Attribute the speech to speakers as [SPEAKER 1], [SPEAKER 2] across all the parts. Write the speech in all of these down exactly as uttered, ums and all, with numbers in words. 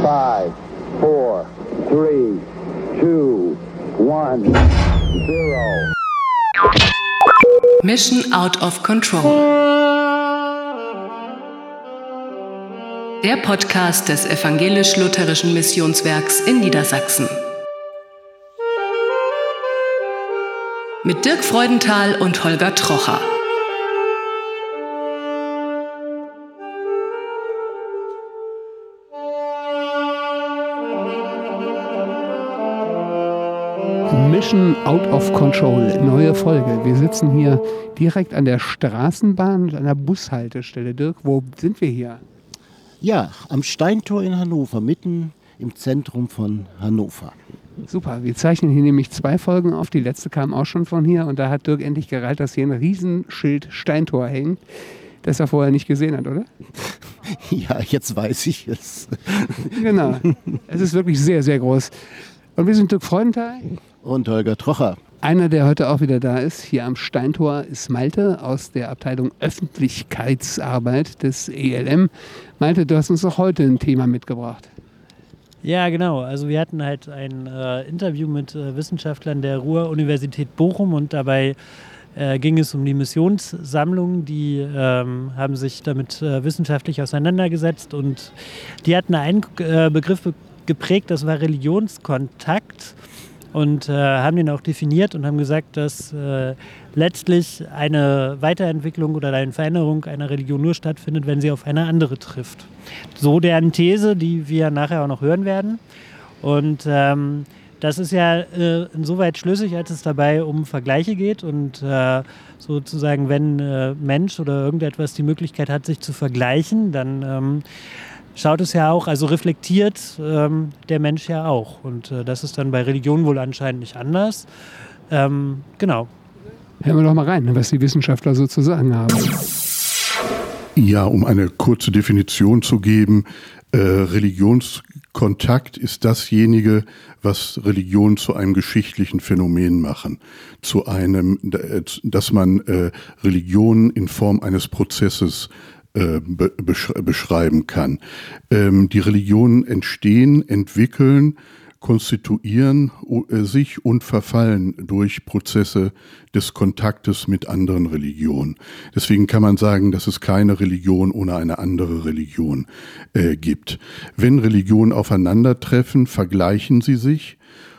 [SPEAKER 1] Five, four, three, two, one, zero.
[SPEAKER 2] Mission Out of Control. Der Podcast des Evangelisch-Lutherischen Missionswerks in Niedersachsen. Mit Dirk Freudenthal und Holger Trocher.
[SPEAKER 3] Mission Out of Control, neue Folge. Wir sitzen hier direkt an der Straßenbahn und an der Bushaltestelle. Dirk, wo sind wir hier?
[SPEAKER 4] Ja, am Steintor in Hannover, mitten im Zentrum von Hannover.
[SPEAKER 3] Super, wir zeichnen hier nämlich zwei Folgen auf. Die letzte kam auch schon von hier und da hat Dirk endlich gereilt, dass hier ein Riesenschild Steintor hängt, das er vorher nicht gesehen hat, oder?
[SPEAKER 4] Ja, jetzt weiß ich es.
[SPEAKER 3] Genau, es ist wirklich sehr, sehr groß. Und wir sind Dirk Freudenthal.
[SPEAKER 4] Und Holger Trocher.
[SPEAKER 3] Einer, der heute auch wieder da ist, hier am Steintor, ist Malte aus der Abteilung Öffentlichkeitsarbeit des E L M. Malte, du hast uns auch heute ein Thema mitgebracht.
[SPEAKER 5] Ja, genau. Also wir hatten halt ein äh, Interview mit äh, Wissenschaftlern der Ruhr-Universität Bochum und dabei äh, ging es um die Missionssammlung. Die ähm, haben sich damit äh, wissenschaftlich auseinandergesetzt und die hatten einen äh, Begriff be- geprägt, das war Religionskontakt. Und äh, haben den auch definiert und haben gesagt, dass äh, letztlich eine Weiterentwicklung oder eine Veränderung einer Religion nur stattfindet, wenn sie auf eine andere trifft. So deren These, die wir nachher auch noch hören werden. Und ähm, das ist ja äh, insoweit schlüssig, als es dabei um Vergleiche geht und äh, sozusagen, wenn äh, Mensch oder irgendetwas die Möglichkeit hat, sich zu vergleichen, dann ähm, schaut es ja auch, also reflektiert ähm, der Mensch ja auch. Und äh, das ist dann bei Religion wohl anscheinend nicht anders. Ähm, genau.
[SPEAKER 3] Hören wir doch mal rein, was die Wissenschaftler so zu sagen haben.
[SPEAKER 6] Ja, um eine kurze Definition zu geben, äh, Religionskontakt ist dasjenige, was Religion zu einem geschichtlichen Phänomen machen. Zu einem, dass man äh, Religion in Form eines Prozesses Be- beschreiben kann. Ähm, die Religionen entstehen, entwickeln, konstituieren äh, sich und verfallen durch Prozesse des Kontaktes mit anderen Religionen. Deswegen kann man sagen, dass es keine Religion ohne eine andere Religion äh, gibt. Wenn Religionen aufeinandertreffen, vergleichen sie sich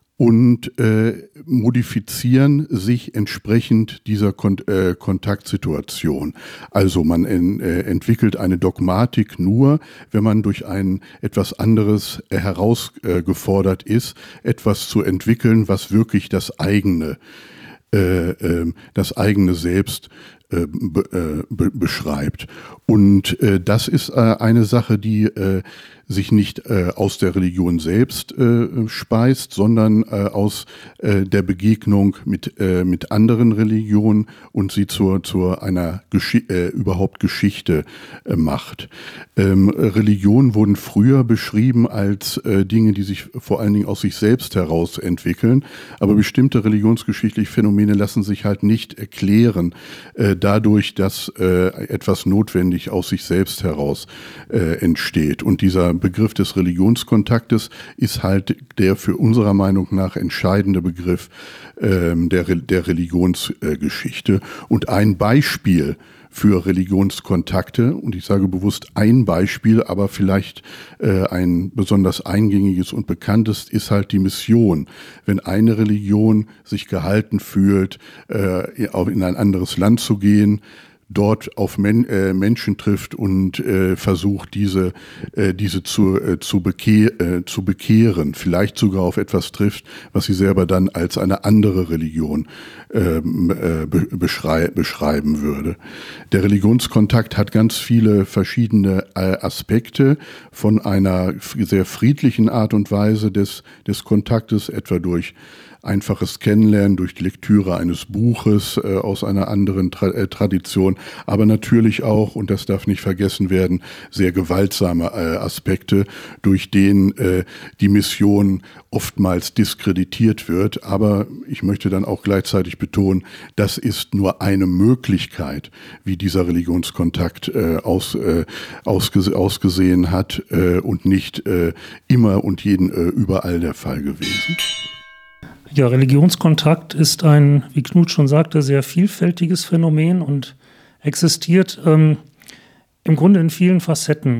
[SPEAKER 6] und äh, modifizieren sich entsprechend dieser Kon- äh, Kontaktsituation. Also man en- äh, entwickelt eine Dogmatik nur, wenn man durch ein etwas anderes äh, herausgefordert äh, ist, etwas zu entwickeln, was wirklich das eigene, äh, äh, das eigene Selbst äh, be- äh, be- beschreibt. Und äh, das ist äh, eine Sache, die äh, sich nicht äh, aus der Religion selbst äh, speist, sondern äh, aus äh, der Begegnung mit äh, mit anderen Religionen und sie zur zur einer Geschi- äh, überhaupt Geschichte äh, macht. Ähm, Religionen wurden früher beschrieben als äh, Dinge, die sich vor allen Dingen aus sich selbst heraus entwickeln, aber bestimmte religionsgeschichtliche Phänomene lassen sich halt nicht erklären äh, dadurch, dass äh, etwas notwendig aus sich selbst heraus äh, entsteht. Und dieser Begriff des Religionskontaktes ist halt der für unserer Meinung nach entscheidende Begriff ähm, der, der Religionsgeschichte. Und ein Beispiel für Religionskontakte, und ich sage bewusst ein Beispiel, aber vielleicht äh, ein besonders eingängiges und bekanntes, ist halt die Mission. Wenn eine Religion sich gehalten fühlt, äh, in ein anderes Land zu gehen, dort auf Men- äh, Menschen trifft und äh, versucht, diese äh, diese zu äh, zu, bekehr- äh, zu bekehren, vielleicht sogar auf etwas trifft, was sie selber dann als eine andere Religion ähm, äh, be- beschrei- beschreiben würde. Der Religionskontakt hat ganz viele verschiedene äh, Aspekte, von einer f- sehr friedlichen Art und Weise des des Kontaktes, etwa durch einfaches Kennenlernen durch die Lektüre eines Buches äh, aus einer anderen Tra- äh, Tradition, aber natürlich auch, und das darf nicht vergessen werden, sehr gewaltsame äh, Aspekte, durch denen äh, die Mission oftmals diskreditiert wird. Aber ich möchte dann auch gleichzeitig betonen, das ist nur eine Möglichkeit, wie dieser Religionskontakt äh, aus, äh, ausges- ausgesehen hat äh, und nicht äh, immer und jeden äh, überall der Fall gewesen.
[SPEAKER 7] Ja, Religionskontakt ist ein, wie Knut schon sagte, sehr vielfältiges Phänomen und existiert ähm, im Grunde in vielen Facetten.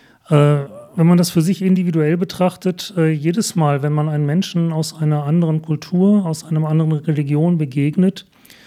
[SPEAKER 7] Äh, wenn man das für sich individuell betrachtet, äh, jedes Mal, wenn man einen Menschen aus einer anderen Kultur, aus einer anderen Religion begegnet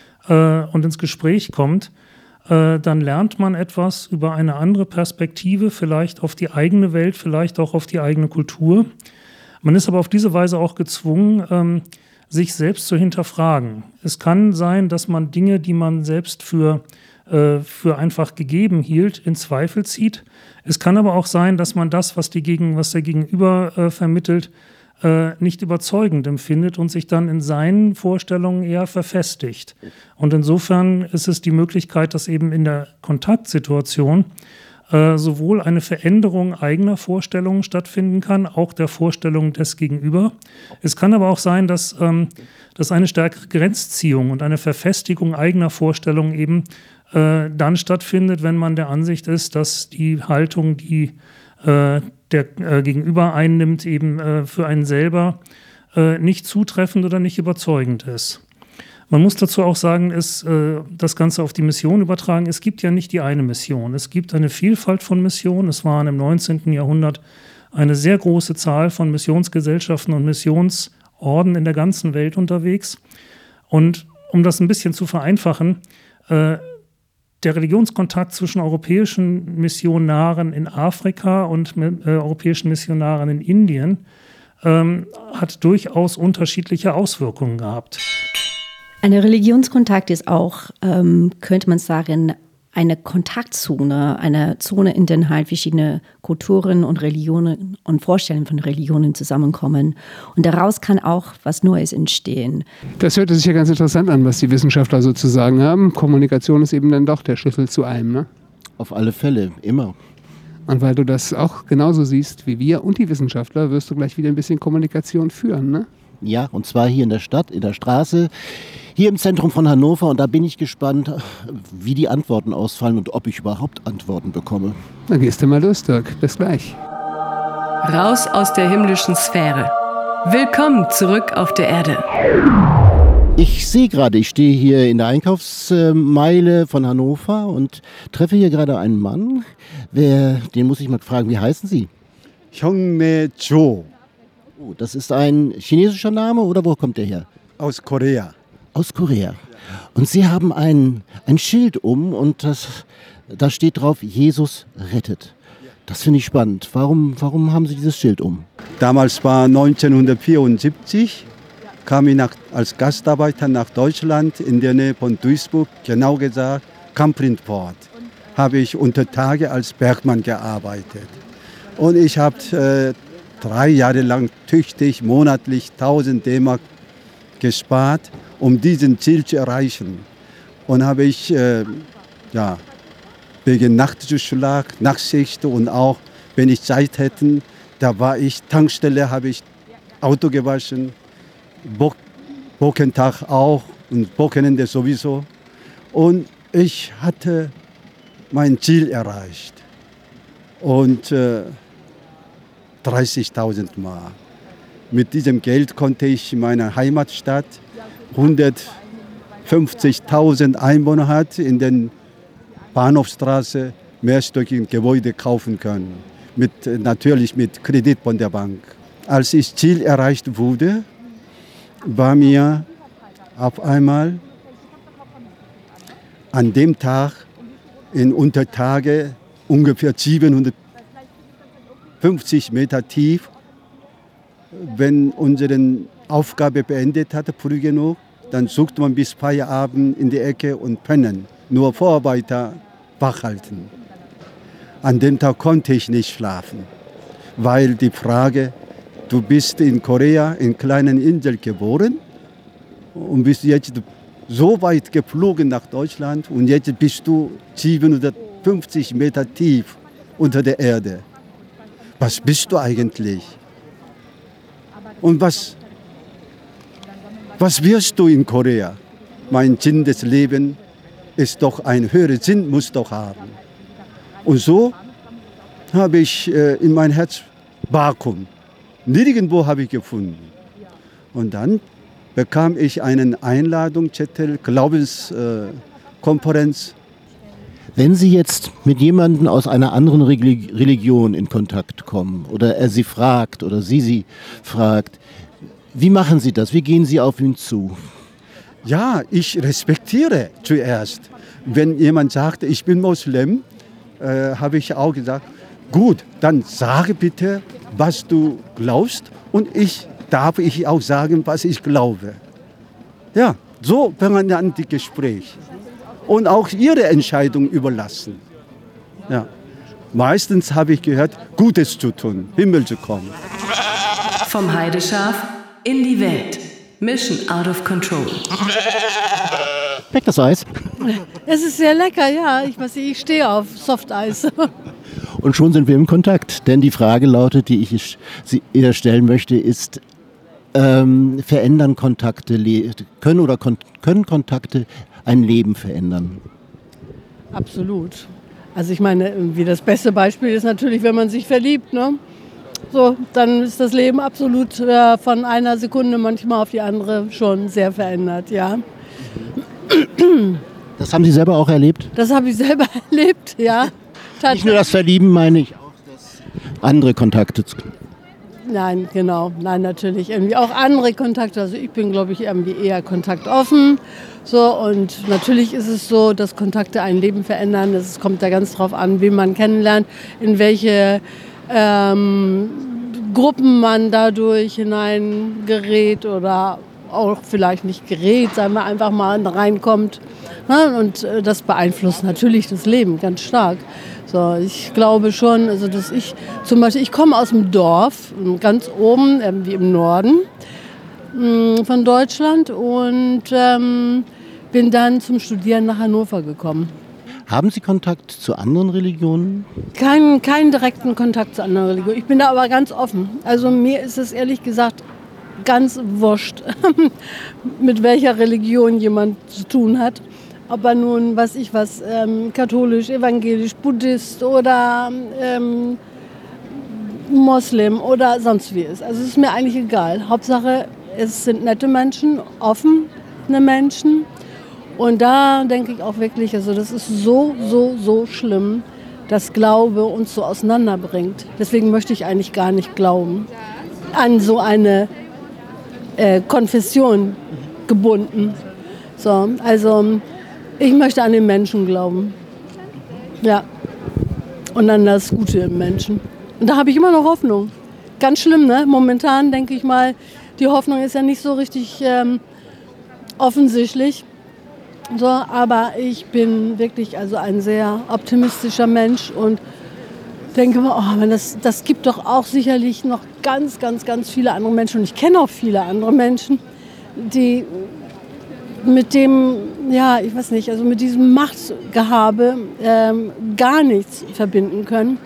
[SPEAKER 7] äh, und ins Gespräch kommt, äh, dann lernt man etwas über eine andere Perspektive, vielleicht auf die eigene Welt, vielleicht auch auf die eigene Kultur. Man ist aber auf diese Weise auch gezwungen, ähm, sich selbst zu hinterfragen. Es kann sein, dass man Dinge, die man selbst für, äh, für einfach gegeben hielt, in Zweifel zieht. Es kann aber auch sein, dass man das, was, die Gegen, was der Gegenüber äh, vermittelt, äh, nicht überzeugend empfindet und sich dann in seinen Vorstellungen eher verfestigt. Und insofern ist es die Möglichkeit, dass eben in der Kontaktsituation äh, sowohl eine Veränderung eigener Vorstellungen stattfinden kann, auch der Vorstellung des Gegenüber. Es kann aber auch sein, dass, ähm, dass eine stärkere Grenzziehung und eine Verfestigung eigener Vorstellungen eben äh, dann stattfindet, wenn man der Ansicht ist, dass die Haltung, die äh, der äh, Gegenüber einnimmt, eben äh, für einen selber äh, nicht zutreffend oder nicht überzeugend ist. Man muss dazu auch sagen, ist, äh, das Ganze auf die Mission übertragen. Es gibt ja nicht die eine Mission. Es gibt eine Vielfalt von Missionen. Es waren im neunzehnten Jahrhundert eine sehr große Zahl von Missionsgesellschaften und Missionsorden in der ganzen Welt unterwegs. Und um das ein bisschen zu vereinfachen, äh, der Religionskontakt zwischen europäischen Missionaren in Afrika und äh, europäischen Missionaren in Indien ähm, hat durchaus unterschiedliche Auswirkungen gehabt.
[SPEAKER 8] Ein Religionskontakt ist auch, ähm, könnte man sagen, eine Kontaktzone, eine Zone, in der halt verschiedene Kulturen und Religionen und Vorstellungen von Religionen zusammenkommen. Und daraus kann auch was Neues entstehen.
[SPEAKER 3] Das hört sich ja ganz interessant an, was die Wissenschaftler so zu sagen haben. Kommunikation ist eben dann doch der Schlüssel zu allem, ne?
[SPEAKER 4] Auf alle Fälle, immer.
[SPEAKER 3] Und weil du das auch genauso siehst wie wir und die Wissenschaftler, wirst du gleich wieder ein bisschen Kommunikation führen, ne?
[SPEAKER 4] Ja, und zwar hier in der Stadt, in der Straße, hier im Zentrum von Hannover. Und da bin ich gespannt, wie die Antworten ausfallen und ob ich überhaupt Antworten bekomme.
[SPEAKER 3] Dann gehst du mal los, Dirk. Bis gleich.
[SPEAKER 2] Raus aus der himmlischen Sphäre. Willkommen zurück auf der Erde.
[SPEAKER 4] Ich sehe gerade, ich stehe hier in der Einkaufsmeile von Hannover und treffe hier gerade einen Mann. Wer, den muss ich mal fragen, wie heißen Sie?
[SPEAKER 9] Hyungnae Jo.
[SPEAKER 4] Oh, das ist ein chinesischer Name oder wo kommt der her?
[SPEAKER 9] Aus Korea.
[SPEAKER 4] Aus Korea. Und Sie haben ein, ein Schild um und das, da steht drauf, Jesus rettet. Das finde ich spannend. Warum, warum haben Sie dieses Schild um?
[SPEAKER 9] Damals war neunzehnhundertvierundsiebzig, kam ich nach, als Gastarbeiter nach Deutschland in der Nähe von Duisburg, genau gesagt Kamprindport. Habe ich unter Tage als Bergmann gearbeitet. Und ich habe äh, drei Jahre lang tüchtig, monatlich tausend D-Mark gespart, um diesen Ziel zu erreichen. Und habe ich äh, ja, wegen Nachtzuschlag, Nachtschicht und auch, wenn ich Zeit hätte, da war ich Tankstelle, habe ich Auto gewaschen, Bo- Wochentag auch und Wochenende sowieso. Und ich hatte mein Ziel erreicht. Und äh, dreißigtausend Mark. Mit diesem Geld konnte ich in meiner Heimatstadt hundertfünfzigtausend Einwohner hat, in der Bahnhofstraße mehrstöckige Gebäude kaufen können. Mit, natürlich mit Kredit von der Bank. Als das Ziel erreicht wurde, war mir auf einmal an dem Tag in Untertage ungefähr siebenhundertfünfzig Meter tief. Wenn unsere Aufgabe beendet hatte, früh genug, dann sucht man bis Feierabend in die Ecke und pennen. Nur Vorarbeiter wach halten. An dem Tag konnte ich nicht schlafen, weil die Frage, du bist in Korea, in kleinen Insel geboren, und bist jetzt so weit geflogen nach Deutschland und jetzt bist du siebenhundertfünfzig Meter tief unter der Erde. Was bist du eigentlich? Und was, was wirst du in Korea? Mein Sinn des Lebens ist doch ein höherer Sinn, muss doch haben. Und so habe ich äh, in mein Herz Vakuum. Nirgendwo habe ich gefunden. Und dann bekam ich einen Einladungszettel, Glaubenskonferenz. Äh,
[SPEAKER 4] Wenn Sie jetzt mit jemandem aus einer anderen Religion in Kontakt kommen oder er Sie fragt oder Sie sie fragt, wie machen Sie das? Wie gehen Sie auf ihn zu?
[SPEAKER 9] Ja, ich respektiere zuerst. Wenn jemand sagt, ich bin Moslem, äh, habe ich auch gesagt, gut, dann sage bitte, was du glaubst und ich darf ich auch sagen, was ich glaube. Ja, so fangen dann die Gespräche. Und auch ihre Entscheidung überlassen. Ja. Meistens habe ich gehört, Gutes zu tun, Himmel zu kommen.
[SPEAKER 2] Vom Heideschaf in die Welt. Mission out of control.
[SPEAKER 4] Schmeckt das Eis?
[SPEAKER 10] Es ist sehr lecker, ja. Ich, weiß nicht, ich stehe auf Softeis.
[SPEAKER 4] Und schon sind wir im Kontakt. Denn die Frage lautet, die ich ihr stellen möchte, ist, ähm, verändern Kontakte, können oder kon- können Kontakte ein Leben verändern?
[SPEAKER 10] Absolut. Also ich meine, wie das beste Beispiel ist natürlich, wenn man sich verliebt, ne? So, dann ist das Leben absolut äh, von einer Sekunde manchmal auf die andere schon sehr verändert, ja.
[SPEAKER 4] Das haben Sie selber auch erlebt?
[SPEAKER 10] Das habe ich selber erlebt, ja.
[SPEAKER 4] Nicht nur das Verlieben, meine ich auch das andere Kontakte.
[SPEAKER 10] Nein, genau, nein, natürlich. Irgendwie auch andere Kontakte. Also ich bin, glaube ich, irgendwie eher kontaktoffen. So, und natürlich ist es so, dass Kontakte ein Leben verändern. Es kommt da ganz drauf an, wen man kennenlernt, in welche ähm, Gruppen man dadurch hineingerät oder auch vielleicht nicht gerät, sagen wir einfach mal, reinkommt. Und das beeinflusst natürlich das Leben ganz stark. So, ich glaube schon, also dass ich zum Beispiel, ich komme aus dem Dorf, ganz oben, irgendwie im Norden von Deutschland und ähm, bin dann zum Studieren nach Hannover gekommen.
[SPEAKER 4] Haben Sie Kontakt zu anderen Religionen?
[SPEAKER 10] Keinen, keinen direkten Kontakt zu anderen Religionen. Ich bin da aber ganz offen. Also mir ist es ehrlich gesagt ganz wurscht, mit welcher Religion jemand zu tun hat. Ob er nun, weiß ich was, ähm, katholisch, evangelisch, Buddhist oder ähm, Moslem oder sonst wie ist. Also es ist mir eigentlich egal. Hauptsache, es sind nette Menschen, offene Menschen. Und da denke ich auch wirklich, also das ist so, so, so schlimm, dass Glaube uns so auseinanderbringt. Deswegen möchte ich eigentlich gar nicht glauben an so eine äh, Konfession gebunden. So, also ich möchte an den Menschen glauben. Ja. Und an das Gute im Menschen. Und da habe ich immer noch Hoffnung. Ganz schlimm, ne? Momentan denke ich mal, die Hoffnung ist ja nicht so richtig ähm, offensichtlich. So, aber ich bin wirklich also ein sehr optimistischer Mensch und denke mir, oh, das, das gibt doch auch sicherlich noch ganz, ganz, ganz viele andere Menschen. Und ich kenne auch viele andere Menschen, die mit dem, ja, ich weiß nicht, also mit diesem Machtgehabe ähm, gar nichts verbinden können.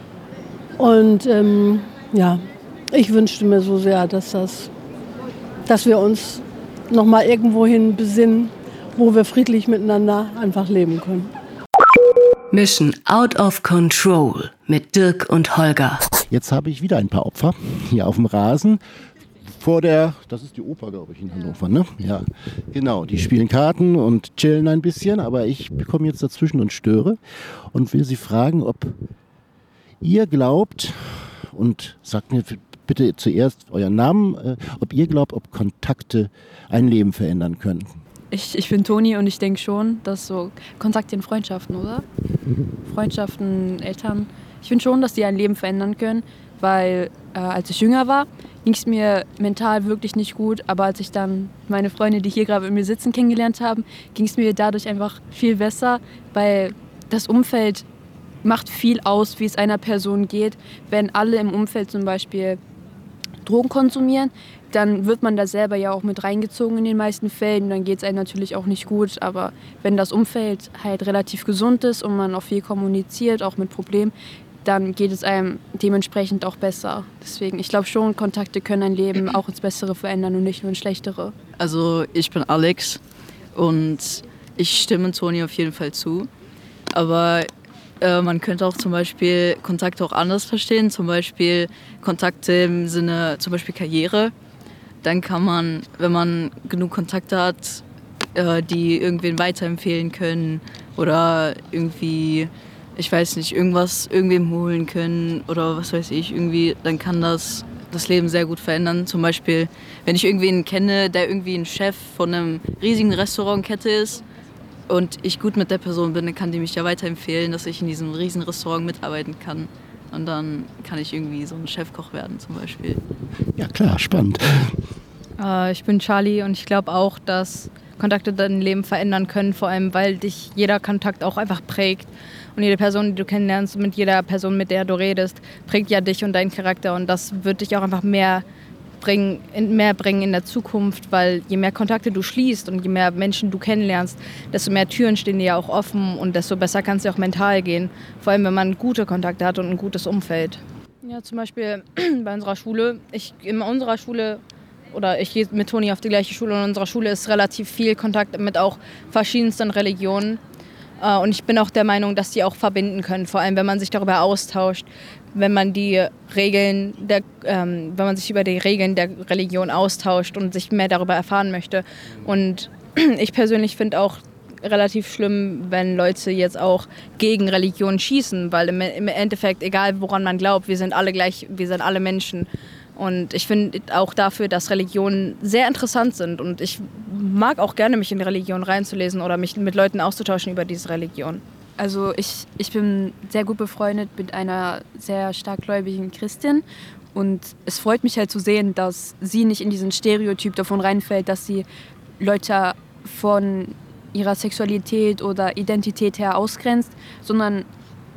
[SPEAKER 10] Und ähm, ja, ich wünschte mir so sehr, dass, das, dass wir uns noch mal irgendwohin besinnen, wo wir friedlich miteinander einfach leben können.
[SPEAKER 2] Mission Out of Control mit Dirk und Holger.
[SPEAKER 4] Jetzt habe ich wieder ein paar Opfer hier auf dem Rasen. Vor der, das ist die Oper, glaube ich, in Hannover, ne? Ja, genau. Die spielen Karten und chillen ein bisschen, aber ich komme jetzt dazwischen und störe und will Sie fragen, ob ihr glaubt, und sagt mir bitte zuerst euren Namen, äh, ob ihr glaubt, ob Kontakte ein Leben verändern können.
[SPEAKER 11] Ich, ich bin Toni und ich denke schon, dass so Kontakte in Freundschaften, oder? Freundschaften, Eltern. Ich finde schon, dass die ein Leben verändern können, weil äh, als ich jünger war, ging es mir mental wirklich nicht gut. Aber als ich dann meine Freunde, die hier gerade mit mir sitzen, kennengelernt haben, ging es mir dadurch einfach viel besser, weil das Umfeld macht viel aus, wie es einer Person geht. Wenn alle im Umfeld zum Beispiel Drogen konsumieren, dann wird man da selber ja auch mit reingezogen in den meisten Fällen. Dann geht es einem natürlich auch nicht gut. Aber wenn das Umfeld halt relativ gesund ist und man auch viel kommuniziert, auch mit Problemen, dann geht es einem dementsprechend auch besser. Deswegen, ich glaube schon, Kontakte können ein Leben auch ins Bessere verändern und nicht nur ins Schlechtere.
[SPEAKER 12] Also ich bin Alex und ich stimme Toni auf jeden Fall zu. Aber äh, man könnte auch zum Beispiel Kontakte auch anders verstehen. Zum Beispiel Kontakte im Sinne zum Beispiel Karriere. Dann kann man, wenn man genug Kontakte hat, äh, die irgendwen weiterempfehlen können oder irgendwie, ich weiß nicht, irgendwas irgendwem holen können oder was weiß ich, irgendwie, dann kann das das Leben sehr gut verändern. Zum Beispiel, wenn ich irgendwen kenne, der irgendwie ein Chef von einem riesigen Restaurantkette ist und ich gut mit der Person bin, dann kann die mich ja weiterempfehlen, dass ich in diesem riesen Restaurant mitarbeiten kann. Und dann kann ich irgendwie so ein Chefkoch werden zum Beispiel.
[SPEAKER 4] Ja klar, spannend.
[SPEAKER 13] Äh, ich bin Charlie und ich glaube auch, dass Kontakte dein Leben verändern können, vor allem weil dich jeder Kontakt auch einfach prägt. Und jede Person, die du kennenlernst, mit jeder Person, mit der du redest, prägt ja dich und deinen Charakter. Und das wird dich auch einfach mehr bringen, mehr bringen in der Zukunft, weil je mehr Kontakte du schließt und je mehr Menschen du kennenlernst, desto mehr Türen stehen dir ja auch offen und desto besser kann es dir auch mental gehen. Vor allem, wenn man gute Kontakte hat und ein gutes Umfeld. Ja, zum Beispiel bei unserer Schule. Ich, in unserer Schule, oder ich gehe mit Toni auf die gleiche Schule, und in unserer Schule ist relativ viel Kontakt mit auch verschiedensten Religionen. Und ich bin auch der Meinung, dass die auch verbinden können, vor allem wenn man sich darüber austauscht, wenn man die Regeln der, ähm, wenn man sich über die Regeln der Religion austauscht und sich mehr darüber erfahren möchte. Und ich persönlich finde auch relativ schlimm, wenn Leute jetzt auch gegen Religion schießen, weil im, im Endeffekt, egal woran man glaubt, wir sind alle gleich, wir sind alle Menschen. Und ich finde auch dafür, dass Religionen sehr interessant sind. Und ich mag auch gerne, mich in Religion reinzulesen oder mich mit Leuten auszutauschen über diese Religion.
[SPEAKER 11] Also ich, ich bin sehr gut befreundet mit einer sehr stark gläubigen Christin. Und es freut mich halt zu sehen, dass sie nicht in diesen Stereotyp davon reinfällt, dass sie Leute von ihrer Sexualität oder Identität her ausgrenzt, sondern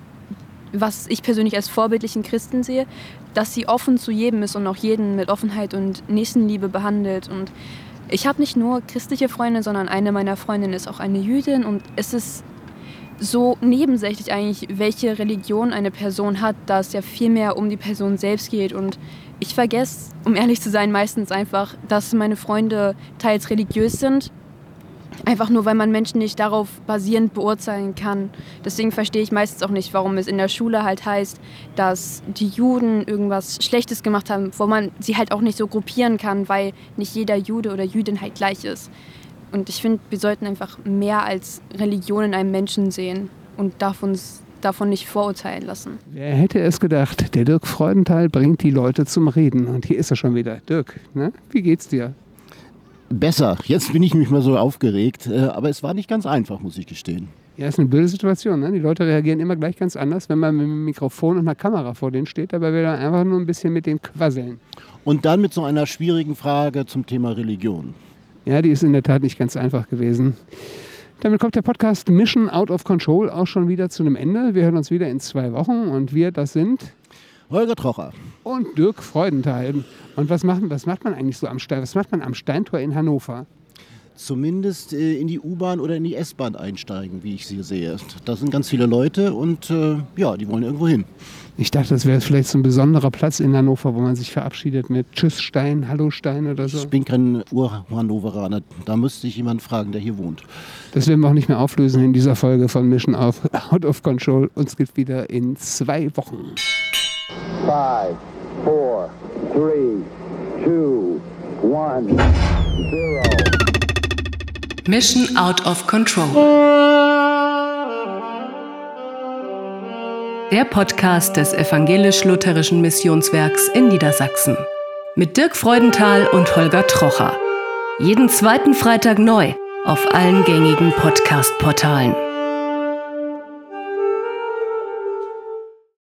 [SPEAKER 11] was ich persönlich als vorbildlichen Christen sehe, dass sie offen zu jedem ist und auch jeden mit Offenheit und Nächstenliebe behandelt. Und ich habe nicht nur christliche Freunde, sondern eine meiner Freundinnen ist auch eine Jüdin. Und es ist so nebensächlich eigentlich, welche Religion eine Person hat, da es ja viel mehr um die Person selbst geht. Und ich vergesse, um ehrlich zu sein, meistens einfach, dass meine Freunde teils religiös sind. Einfach nur, weil man Menschen nicht darauf basierend beurteilen kann. Deswegen verstehe ich meistens auch nicht, warum es in der Schule halt heißt, dass die Juden irgendwas Schlechtes gemacht haben, wo man sie halt auch nicht so gruppieren kann, weil nicht jeder Jude oder Jüdin halt gleich ist. Und ich finde, wir sollten einfach mehr als Religion in einem Menschen sehen und darf uns davon nicht vorurteilen lassen.
[SPEAKER 3] Wer hätte es gedacht, der Dirk Freudenthal bringt die Leute zum Reden. Und hier ist er schon wieder. Dirk, ne? Wie geht's dir?
[SPEAKER 4] Besser. Jetzt bin ich mich mal so aufgeregt. Aber es war nicht ganz einfach, muss ich gestehen.
[SPEAKER 3] Ja, ist eine blöde Situation. Ne? Die Leute reagieren immer gleich ganz anders, wenn man mit einem Mikrofon und einer Kamera vor denen steht. Dabei will er einfach nur ein bisschen mit denen quasseln.
[SPEAKER 4] Und dann mit so einer schwierigen Frage zum Thema Religion.
[SPEAKER 3] Ja, die ist in der Tat nicht ganz einfach gewesen. Damit kommt der Podcast Mission Out of Control auch schon wieder zu einem Ende. Wir hören uns wieder in zwei Wochen. Und wir, das sind
[SPEAKER 4] Holger Trocher
[SPEAKER 3] und Dirk Freudenthal. Und was macht, was macht man eigentlich so am Stein, was macht man am Steintor in Hannover?
[SPEAKER 4] Zumindest äh, in die U-Bahn oder in die S-Bahn einsteigen, wie ich sie sehe. Da sind ganz viele Leute und äh, ja, die wollen irgendwo hin.
[SPEAKER 3] Ich dachte, das wäre vielleicht so ein besonderer Platz in Hannover, wo man sich verabschiedet mit Tschüss Stein, Hallo Stein oder so.
[SPEAKER 4] Ich bin kein Ur-Hannoveraner. Da müsste ich jemanden fragen, der hier wohnt.
[SPEAKER 3] Das werden wir auch nicht mehr auflösen in dieser Folge von Mission Out of Control. Uns gibt wieder in zwei Wochen.
[SPEAKER 1] Five, four, three, two, one, zero.
[SPEAKER 2] Mission Out of Control. Der Podcast des evangelisch-lutherischen Missionswerks in Niedersachsen. Mit Dirk Freudenthal und Holger Trocher. Jeden zweiten Freitag neu auf allen gängigen Podcast-Portalen.